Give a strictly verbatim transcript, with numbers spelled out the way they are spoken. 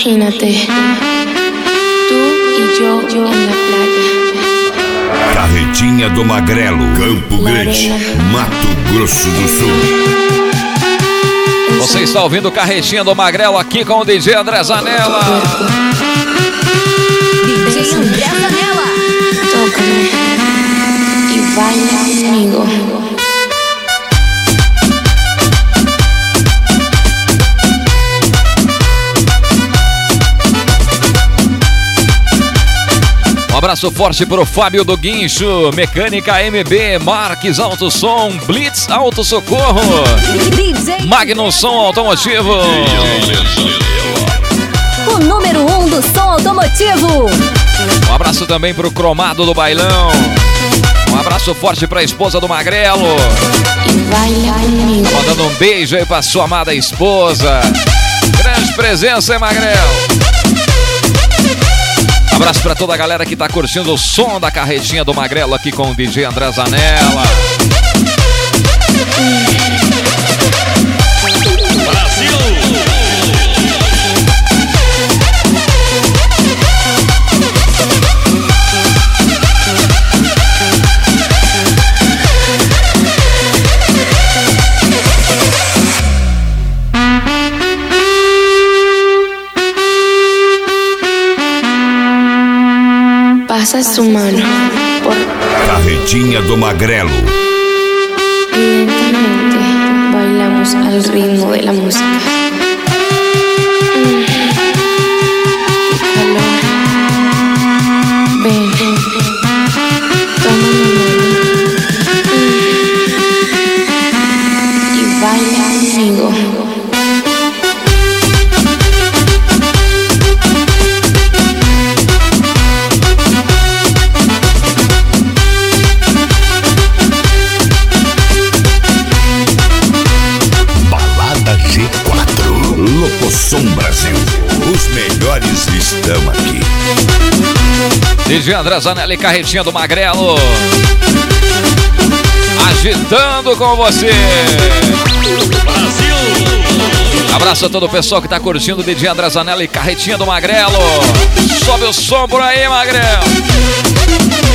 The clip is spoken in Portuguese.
Imagínate, tú y yo, yo en la playa. Carretinha do Magrelo, Campo Grande, Mato Grosso do Sul. Você está ouvindo Carretinha do Magrelo aqui com o D J André Zanella. D J André Zanella. Tócame y baila conmigo. Um abraço forte pro Fábio do Guincho, Mecânica M B, Marques Auto Som, Blitz Auto Socorro, Magnum Som Automotivo. O número um do som automotivo. Um abraço também pro Cromado do Bailão. Um abraço forte pra esposa do Magrelo. Tá mandando um beijo aí pra sua amada esposa. Grande presença, hein, Magrelo? Abraço pra toda a galera que tá curtindo o som da Carretinha do Magrelo aqui com o D J André Zanella. Brasil! Pasa su mano por Carretinha do Magrelo. lentamente bailamos al ritmo de la música. Mm. Qué calor. Ven, toma mi mano. Mm. Y baila conmigo. Locosom Brasil, os melhores estão aqui. D J André Zanella e Carretinha do Magrelo, agitando com você. Brasil! Abraço a todo o pessoal que tá curtindo o D J André Zanella e Carretinha do Magrelo. Sobe o som por aí, Magrelo.